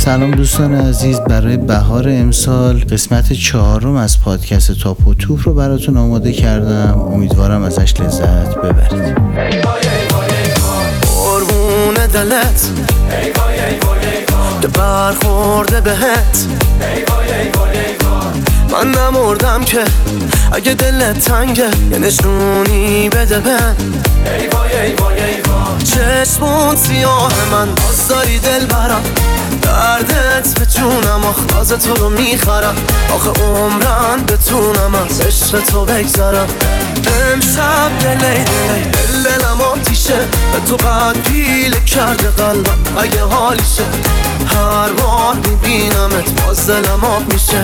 سلام دوستان عزیز، برای بهار امسال قسمت 4 از پادکست تاپ و توپ رو براتون آماده کردم. امیدوارم ازش لذت ببرید. قربون دلت که برخورده بهت، من نمردم که اگه دلت تنگه یه نشونی بده بهم. چشمون سیاه من باز داری دل برم، دردت به جونم آخراز تو رو میخرم، آخه عمرن بتونم از عشق تو بگذرم. امشب دلم آتیشه، به تو قد پیله کرده قلبم اگه حالیشه، هر بار میبینمت باز دلم آب میشه.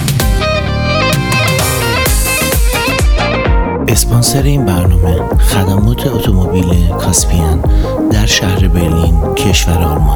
اسپانسر این برنامه خدمات اتومبیل کاسپیان در شهر برلین، کشور آلمان.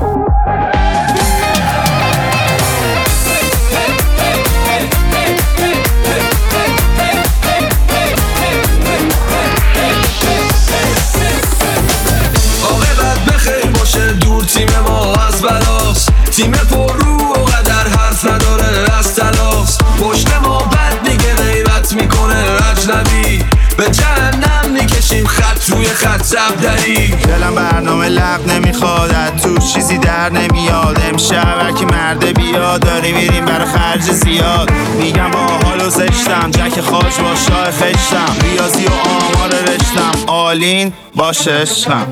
عاقبت بخیر باشه، دور تیم ما از بلاست، تیم پر رو و قدر حرف نداره از تلاست، پشت ما بد میگه غیبت میکنه اجنبی، به جهنم میکشیم خط روی خط زبدری. دلم برنامه لب نمیخواد، تو چیزی در نمیاد، امشب هرکی مرده بیاد، داری میریم برای خرج زیاد، میگم با حال و زشتم، جک خاج با شاه خشتم، ریاضی و آمار رشتم، آلین باشه عشقم.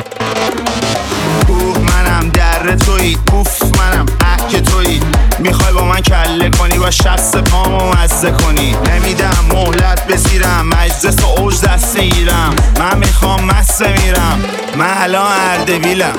منم در تویی، اوف منم احک تویی، میخوای با من کله کنی، با شست پامو مزه کنی، نمیدم مهلت بزیرم، مجلس و اوج دست میگیرم، من میخوام مسته میرم، من الان اردبیلم.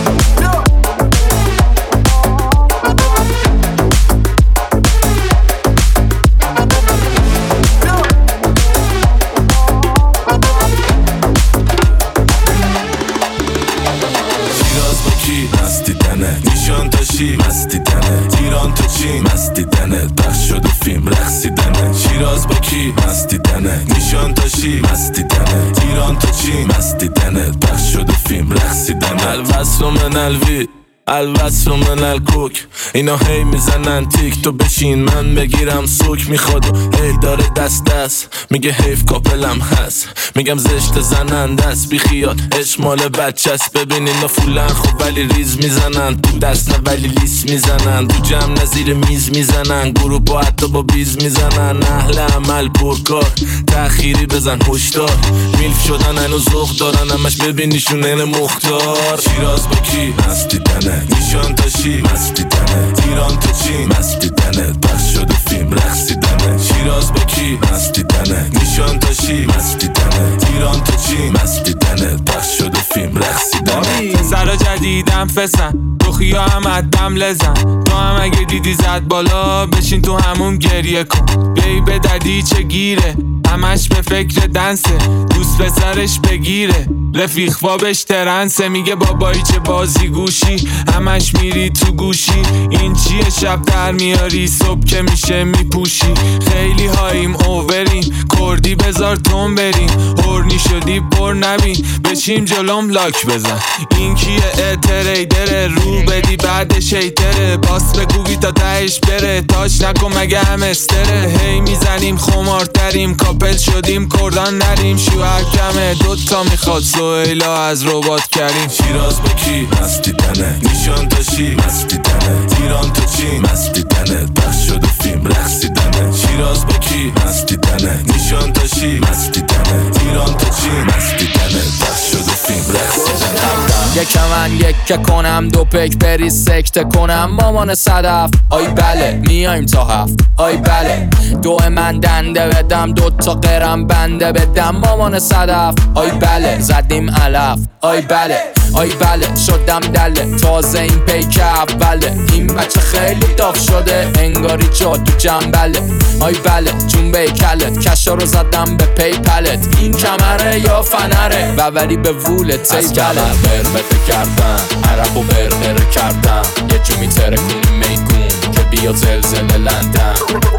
نیشان تاشی مستی دنه، تیران تو چی مستی دنه، پخش شده فیلم رقصی دنه. شیراز با کی مستی دنه، نیشان تاشی مستی دنه، تیران تو چی مستی دنه، پخش شده فیلم رقصی دنه. الوصل من الوی الوصل من الکوک، اینا هی میزنن تیک، تو بشین من بگیرم سوک، میخواد و هی داره دست میگه حیف کاپلم هست، میگم زشت زننده است، بی خیال اشمال بچه است. ببین اینا فولن خوب ولی ریز میزنن، تو دست نه ولی لیس میزنن، تو جمع نظیر میز میزنن، گروه با حتی با بیز میزنن، اهل عمل پرکار تأخیری بزن هشدار، میلف شدن هنو ذوق دارن، همش ببینیشون این مختار. شیراز با کی مستی دنه، نیشان تاشی مستی دنه، تیران تو چی مستی دنه، پخش شده فیلم رقصی دنه. شیراز با کی مستی دنه، نیشان تاشی مستی دنه، تیران تو چی مستی دنه، پخش شده فیلم رقصی دنه. سرا جدیدم فسن، روخیا هم ادم لزن، تو هم اگه دیدی زد بالا بشین تو همون گریه کن، بیای به ددی چه گیره، همش به فکر دنسه، دوست به سرش بگیره، رفیق بابش ترنسه، میگه بابایی چه بازی گوشی، همش میری تو گوشی، این چیه شب در میاری صبح که میشه میپوشی، خیلی هاییم اووریم کردی بزار تون بریم، هورنی شدی پر نبین بشیم جلوم لاک بزن، این کیه تریدره رو بدی بعدش هیتره، باس بگوگی تا تهش بره، تاش نکن مگه هم استره، هی میزنیم خمارتریم کاپل شدیم کردان نریم، شوهر کمه دوتا میخواد سویلا از ربات کریم. شیراز با کی مستی دنه، نیشان تاشی مستی دنه، تیران تو چی مستی دنه، پخش شده فیلم رقصی دنه. شیراز با کی مستی دنه، نیشان تاشی مستی دنه، تیران تو چی مستی دنه، پخش شده فیلم رقصی دنه. یک من یک کنم دو پک بری سکته کنم مامان صدف، آی بله میایم تا هفت، آی بله دو من دنده بدم دوتا قرم بنده بدم مامان صدف، آی بله زدیم علف، آی بله آی بله شدم دله، تازه این پیک اوله، این بچه خیلی داغ شده انگاری جا تو جنبله، آی بله جنبه کلت کشا رو زدم به پی پلت، این کمره یا فنره ووری به وولت از کمر برمته کردم عرق و برقره کردم، یه جو میتره کنی میگون که بیا زلزله لندن،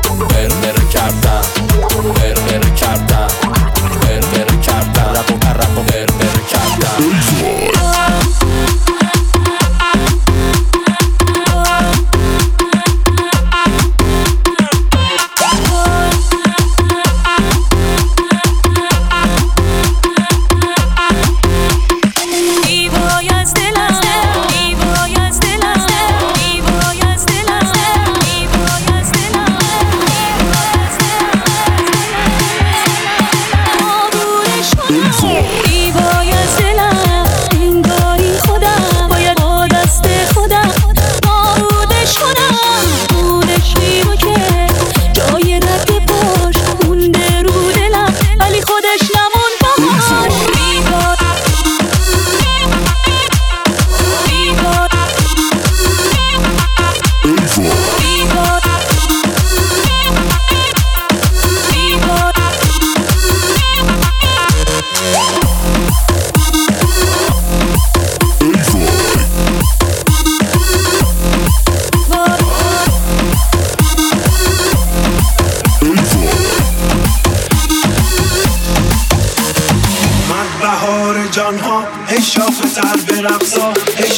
برقره کردم برقره کردم برقره کردم عرق و برقره کردم.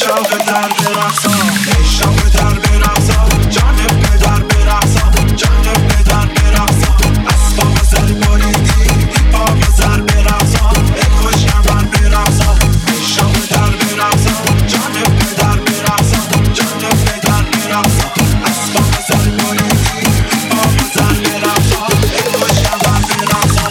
شاق در برقصا ای شاق در برقصا جانب پدر برقصا جانب پدر برقصا اسباب زر بریدی پاپ زر برقصا ای خوشم بر برقصا ای شاق در برقصا جانب پدر برقصا جانب پدر برقصا اسباب زر بریدی پاپ زر برقصا ای خوشم بر برقصا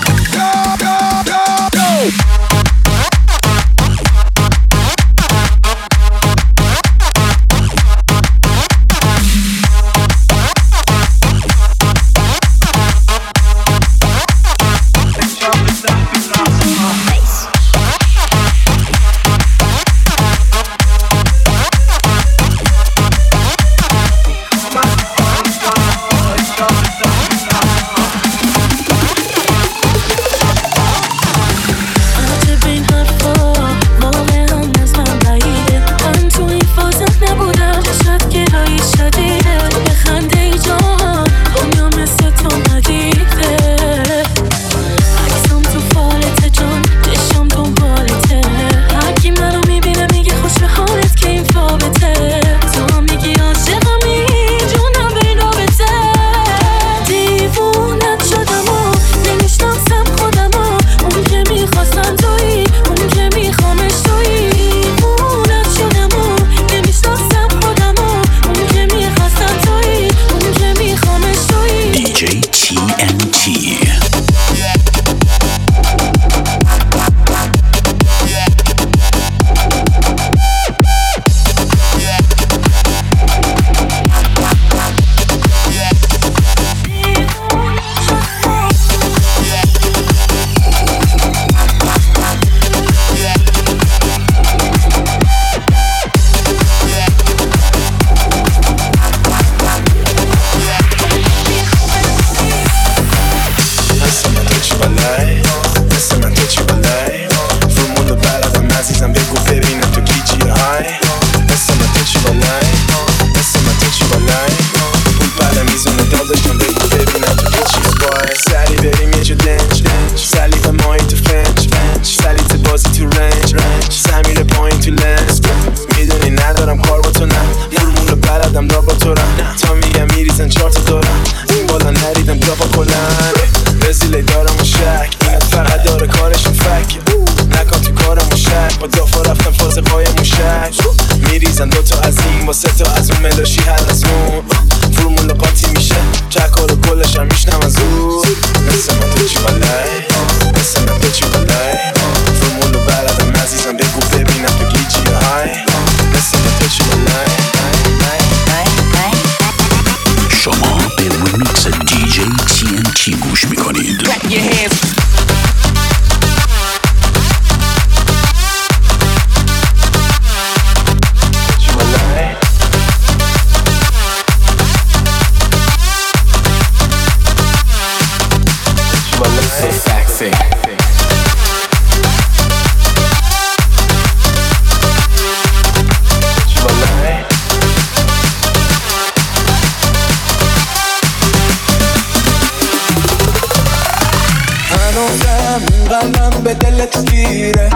قلبم به دلت گیره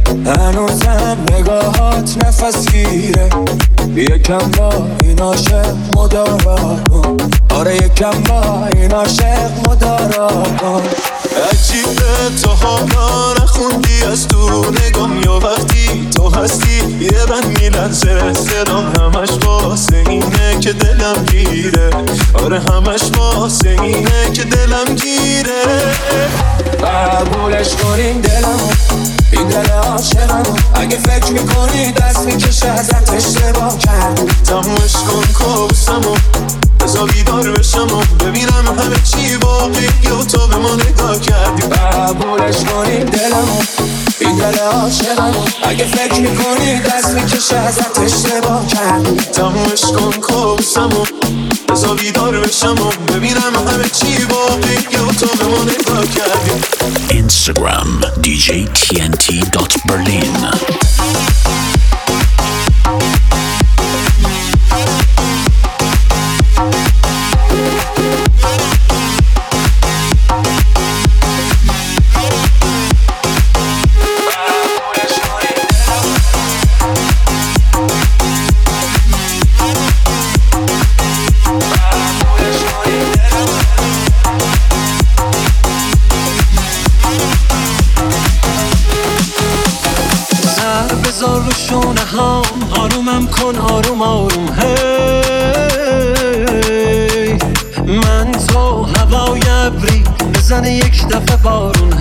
هنوزم نگاهات نفس گیره یکم با این عاشق مدارا کن آره یکم با این عاشق مدارا کن عجیبه تو حالا نخوندی از تو نگام یا وقتی تو هستی یه بند میلنزه صدام همش واسه اینه که دلم گیره آره همش واسه اینه که دلم گیره قبولش کنین دلمو این دل عاشقمو اگه فکر میکنی دست میکشه ازت اشتباه کردی تمومش کن کابوسمو بذار بیدار بشم و ببینم همه چی واقعیه و تو به ما نگاه کردی قبولش کنین دلمو این دل عاشقمو اگه فکر میکنی دست میکشه ازت اشتباه کردی تمومش کن کابوسمو بذار بیدار بشم و ببینم همه چی واقعیه و تو به ما نگاه کردی Instagram djtnt.berlin کن آروم آروم هی من تو هوای ابری بزنه یک دفعه بارون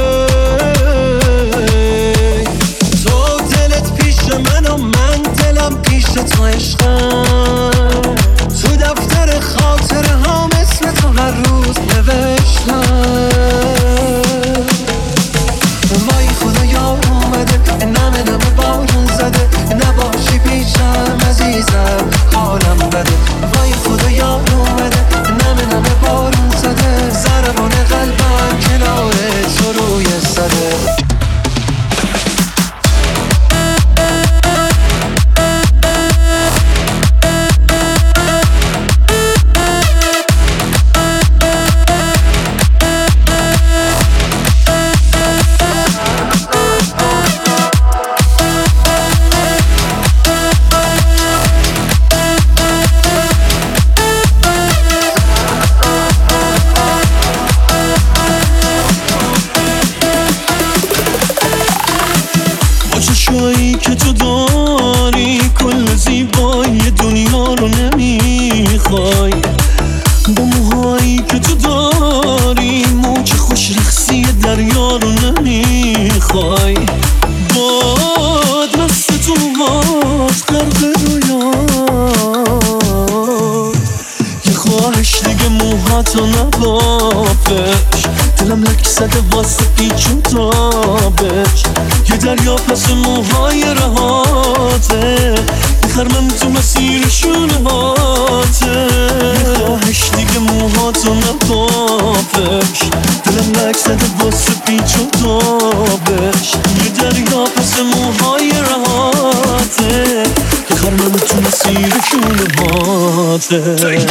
هی تو دلت پیش من و من دلم پیش تو عشقم تو دفتر خاطره ها مثل تو هر روز نوشتم وای خدایا اومده نمه نمه بارون زده نباشی پیشم عزیزم حالم بده وای خدایا اومده نمه نمه بارون زده ضربان قلبم کنار تو روی سده که تو داری کل زیبایی دنیا رو نمیخوای با موهایی که تو داری موج خوش رقصی دریا رو نمیخوای باد مست تو موهات غرق رویا یه خواهش دیگه موهاتو نبافش دلم لک زده واسه پیچ و تابش یه دریا پس موهای رهاته میخرمم تو مسیر شونهاته یه خواهش دیگه موهاتو نبافش دلم لک زده واسه پیچ و تابش یه دریا پس موهای رهاته میخرمم تو مسیر شونهاته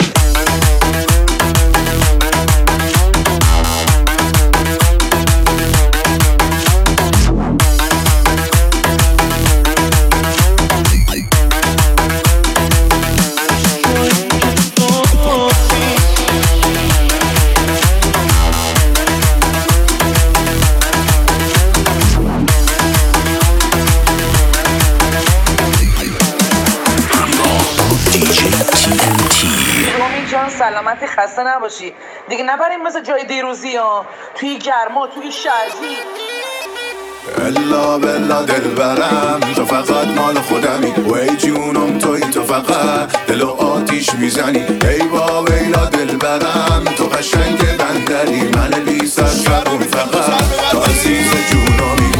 سلامتی خسته نباشی دیگه نبریم مثل جای دیروزی ها توی گرما توی شرجی الا بلا دل برم تو فقط مال خودمی و ای جونم توی تو فقط دل و آتیش میزنی ای با ویلا دل برم تو قشنگ بندری من بی سر شبون فقط تو عزیز جونمی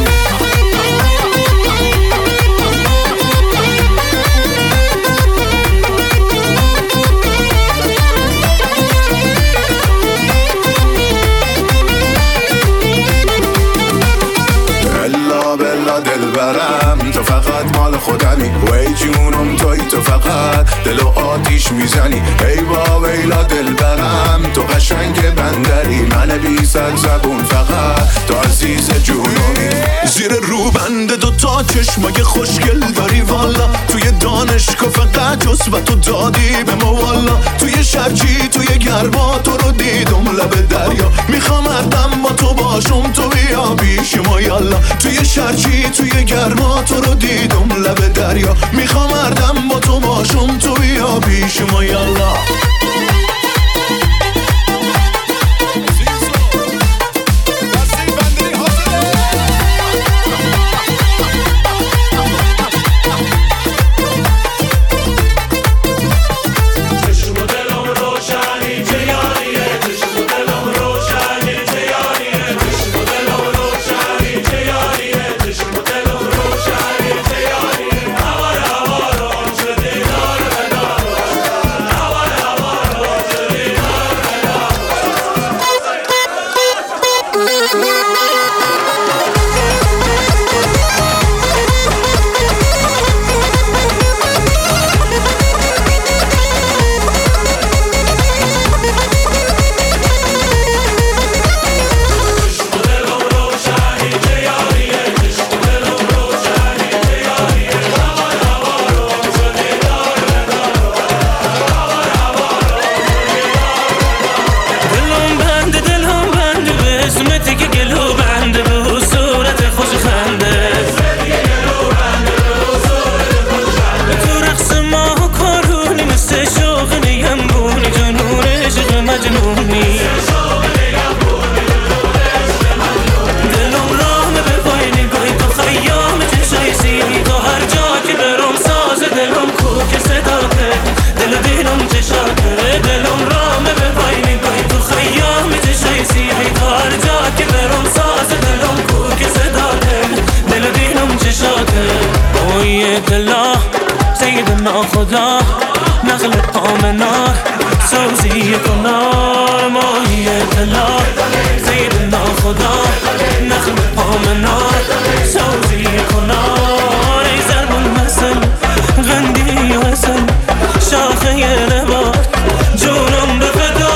دلبرم تو فقط مال خودمی و ای جونم توی تو فقط دل و آتیش میزنی ای با ویلا دلبرم تو قشنگ بندری من بی سر زبون فقط تو عزیز جونمی زیر روبند دوتا چشمای خوشگل داری والا توی دانشگاه فقط جزو تو دادی به ما والا توی شرجی توی گرما تو رو دیدم لب دریا میخوام هردم با تو باشم تو بیا پیش ما یالا توی شرجی توی گرما تو رو دیدم لب دریا میخوام هردم با تو باشم تو بیا پیش ما یالا ناخدا نقل پامنار سوزی کنار ماهی اطلاع زیر ناخدا نقل پامنار سوزی کنار ای ضرب المثل غندی و حسن شاخه نبار جونم به فدا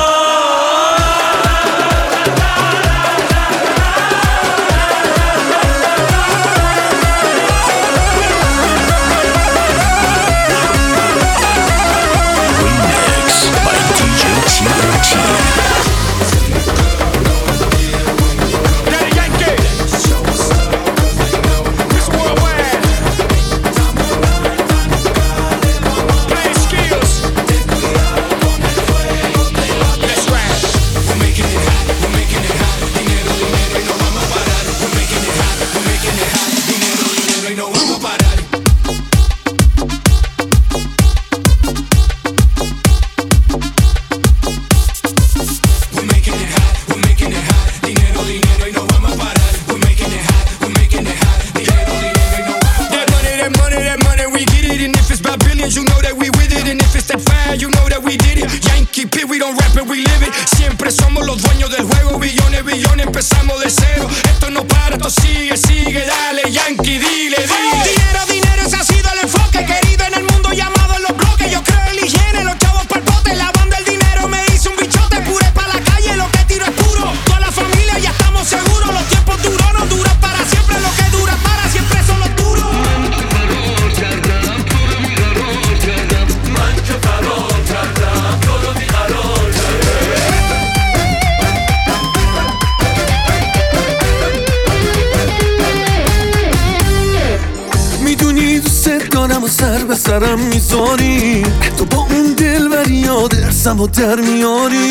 سرم میذاری تو با اون دل بری یاد ارسم و در میاری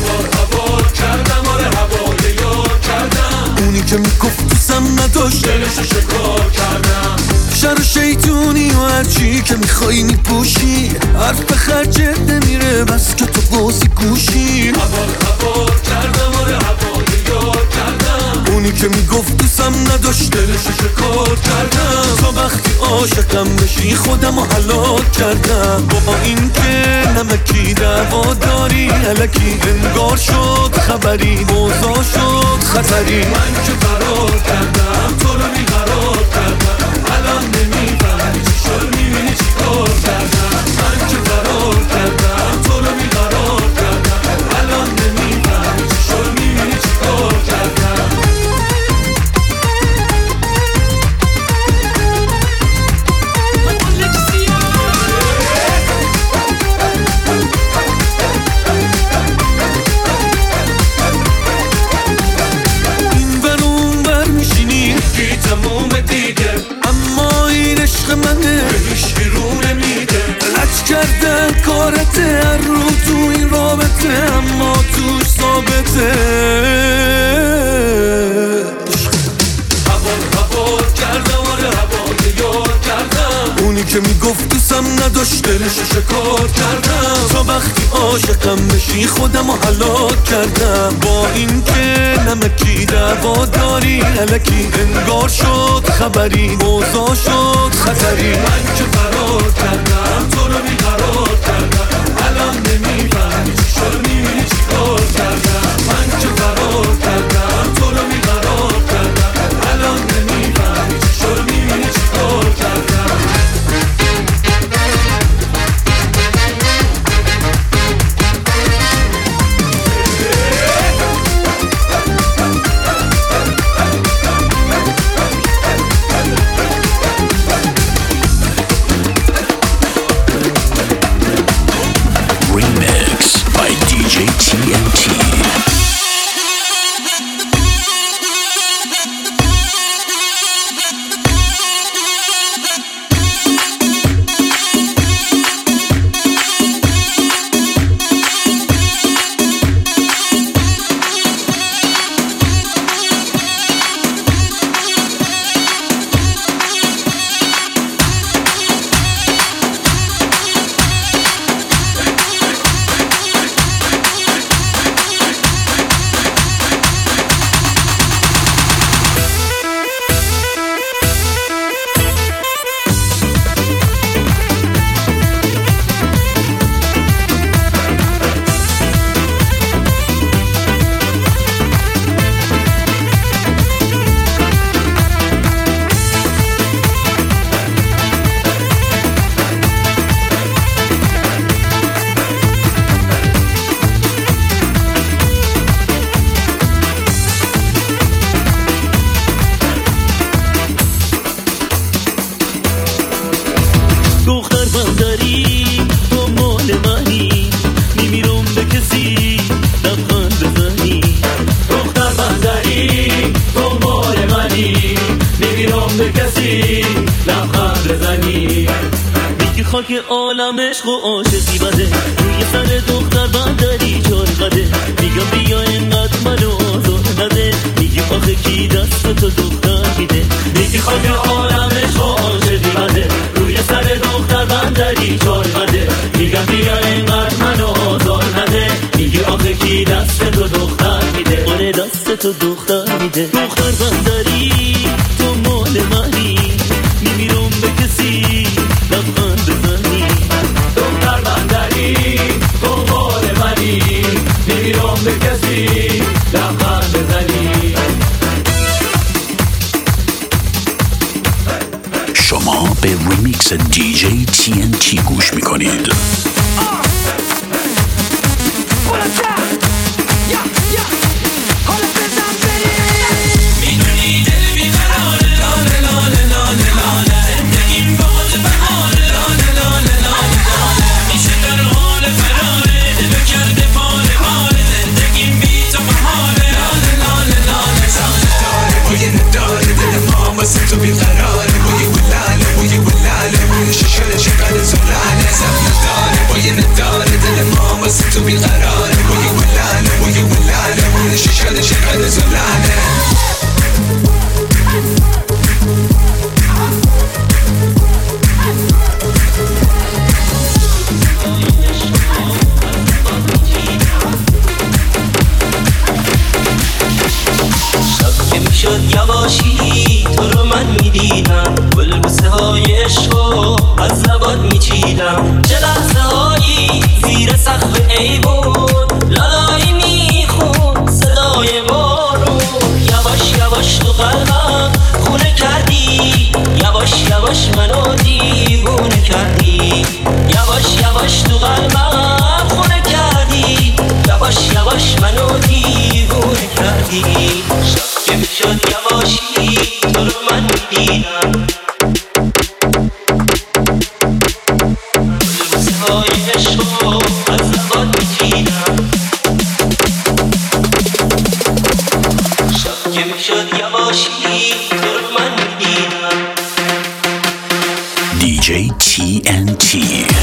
هوار کردم آره هوای یار کردم اونی که میگفت دوستم نداشت دلشو شکار کردم شر و شیطونی و هرچی که میخوایی میپوشی حرف به خرجت نمیره بس که تو بازی گوشی هوار کردم آره هوای یار کردم اونی که میگفت دوستم نداشت دلشو شکار کردم تو وقتی عاشقم بشی خودم رو هلاک کردم با این که نمکی دعوا داری الکی انگار شد خبری موضوع شد خطری من که فرار کردم تو رو بیقرار کردم الان نمیفهمی چی شد میبینی چی کار کردم من که فرار کردم تو رو بیقرار کردم الان نمیفهمی چی شد میبینی چی کار کردم کردن کارته هر رو تو این رابطه اما توش ثابته هوار کردم آره هوای یار کردم اونی که میگفت دوستم نداشت دلشو شکار کردم تا وقتی عاشقم بشی خودم رو هلاک کردم با این که نمکی دعوا داری الکی انگار شد خبری موضوع شد خطری من که فرار کردم تو رو بیقرار کردم الان نمیفهمی چی شد میبینی چی کار کردم من که فرار کردم تو رو بیقرار کردم الان نمیفهمی چی شد میبینی چی کار کردم خاک عالم عشق و عاشقی بده روی سر دختر بندری جای قده میگم بیا اینقدر منو آزار نده میگی آخه کی دست تو دختر میده میگی خاک عالم عشق و عاشقی بده روی سر دختر بندری جای قده میگم بیا اینقدر منو آزار نده میگی آخه کی دست تو دختر میده آره دست تو دختر میده دختر بندری تو مال منی نمیرم به کسی لبخند بزنی دختر بندری تو مال منی نمیرم به کسی لبخند بزنی. شما به ریمیکس دیجی TNT گوش میکنید. تو بیقراره بوی ولاله بوی ولاله بوی ششل شکل زلاله زب نداره بوی نداره دل ما واسه تو بیقراره بوی ولاله بوی ششل شکل زلاله شد یواشی تو رو من میدیدم بلبوسه های عشقو از لبات میچیدم چه لحظه هایی زیر سقف ایوون لالایی میخون صدای بارون یواش یواش تو قلبم خونه کردی یواش یواش منو دیوونه کردی یواش یواش تو قلبم خونه کردی یواش یواش منو دیوونه کردی که میشد یواشی تو رو من میدیدم لبوسه های عشقو از لبات میچیدم شب که میشد یواشی تو رو من میدیدم دیجی TNT.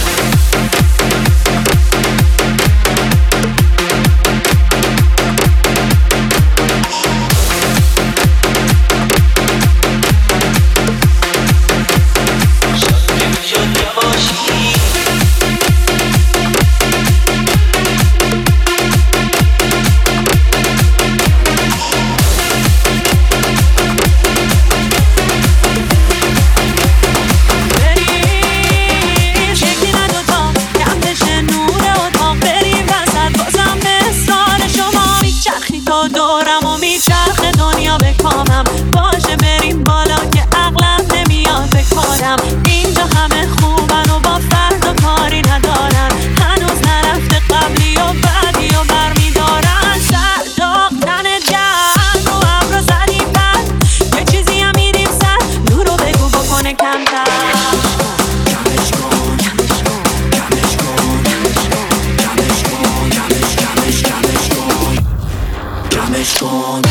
باشه بریم بالا که عقلم نمیاد بکنم اینجا همه خوبن و با فردا کاری ندارن هنوز نرفته قبلی و بعدی و برمیدارن سر داغ تن جن رو ابرو زدی بد یه چیزی هم میریم سر نورو بگو بکنه کمتر کمش کن کمش کن کمش کن کمش کن کمش کن کمش کن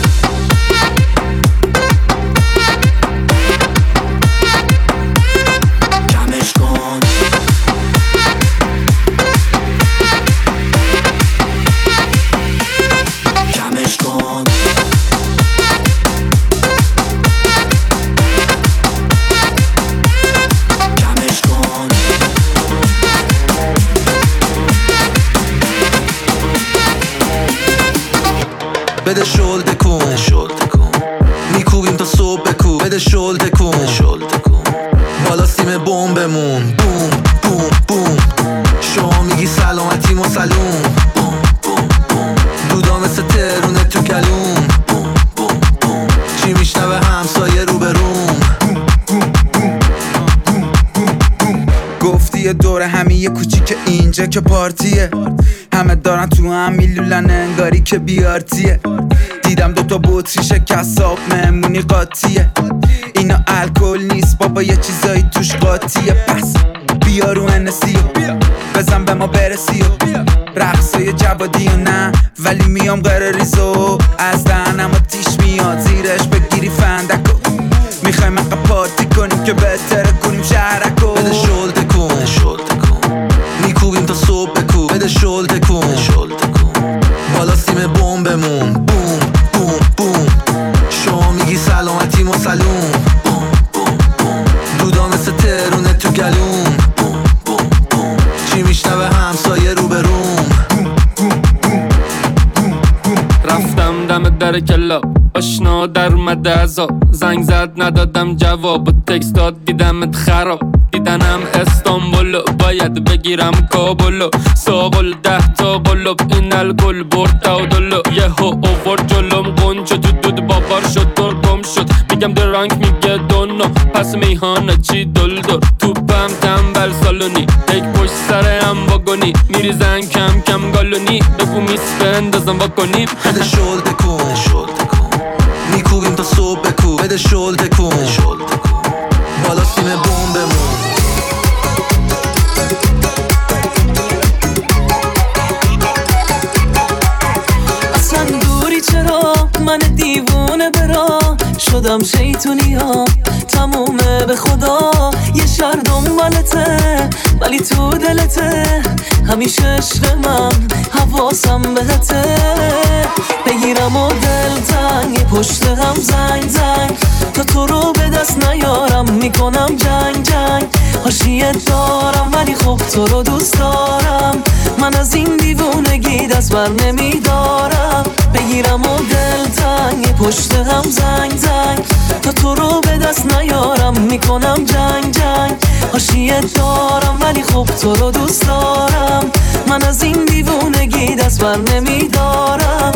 بده شل تکون میکوبیم تا صبح بکوب بده شل تکون بالا سیم بمبمون بوم بوم بوم شما میگی سلامتی مسلوم دودا مثل ترونه تو کلوم چی میشنوه همسایه رو به روم گفتی یه دوره همین یه کوچیک اینجا که پارتیه همه دارن تو هم میلولن انگاری که بیارتیه دیدم دوتا بطری شکستاب مهمونی قاطیه اینا الکل نیست بابا یه چیزایی توش قاطیه پس بیا رو انسی بزن به ما برسی رقصای جوادی و نه ولی میام غیر ریزو از دهنم آتیش میاد زیرش بگیری فندکو میخوایم اقا پارتی کنیم که بهتره کنیم شهرکو بده شل تکون در کلاب آشنا در اومده عذاب زنگ زد ندادم جواب و تکست داد دیدمت خراب دیدنم استانبولو باید بگیرم کابلو ساقل 10 تا قلوب این الگل برد تعادلو یهو اوورد جلوم قنچ تو دود بابار شد گم شد میگم درانک میگه دونو پس میهانه چی دلدر توپم تنبل سالونی یک پشت سر هم واگونی میریزن کم کم گالونی بگو میس بندازم واکنیم بده شل بکن میکوبیم تا صبح بکو بده شل بکن بالا سیم بوم بمون اصلا دوری چرا من دیوونه برا شدم شیطونی ها تمومه به خدا یه شهر دنبالته ولی تو دلته همیشه عشق من حواسم بهته بگیرم و دل تنگ پشت هم زنگ تا تو رو به دست نیارم میکنم جنگ حاشیت دارم ولی خب تو رو دوست دارم من از این دیوونگی دست بر نمیدارم بگیرم و دل تنگ پشت هم زنگ تا تو رو به دست نیارم میکنم جنگ حاشیت دارم ولی خب تو رو دوست دارم من از این دیوونگی دست بر نمیدارم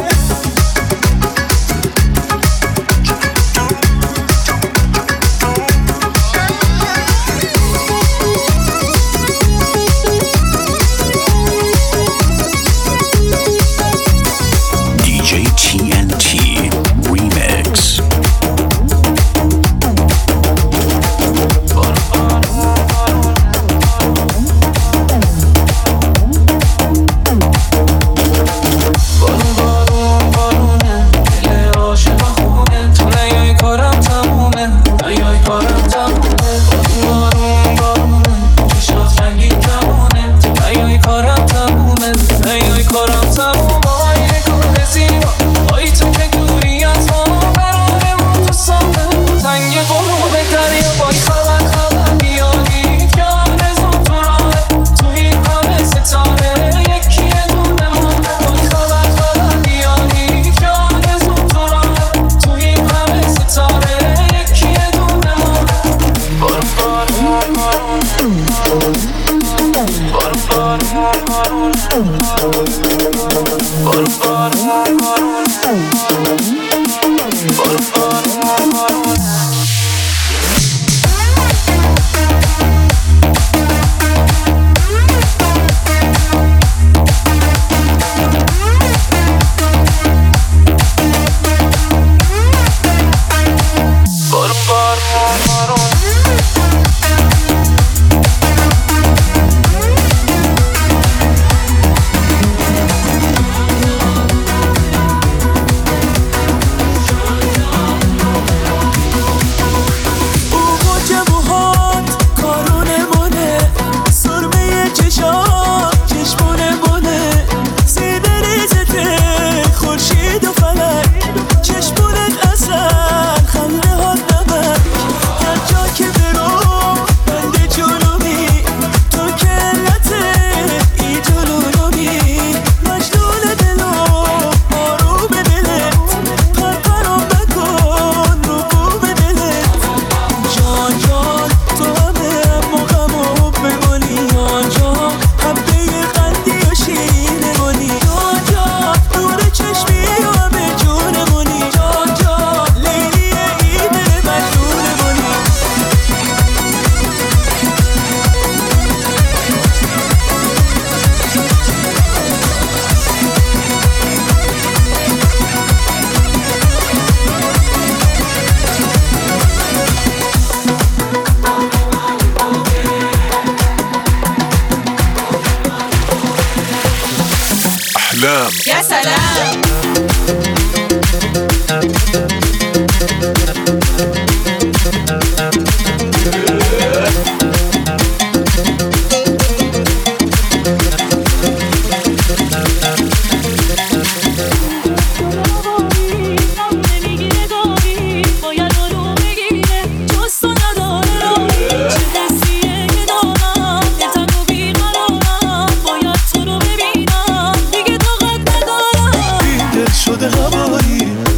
يا سلام شده هوایی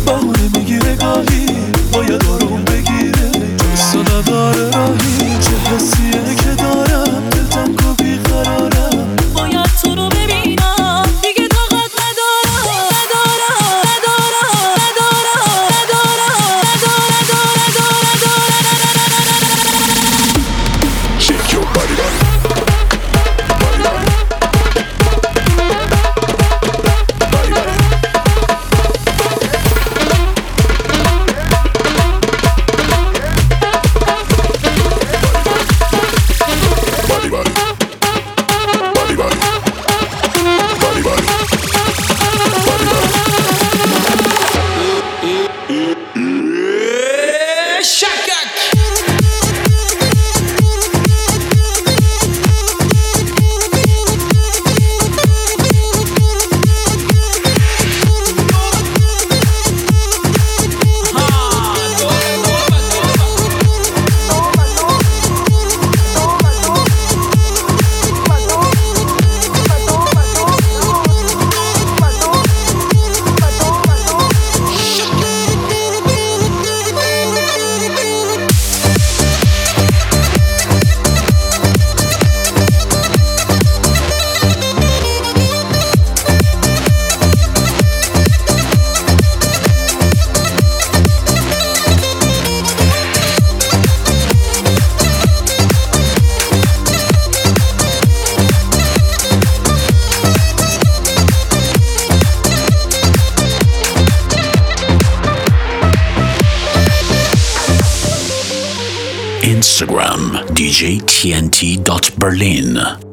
djtnt.berlin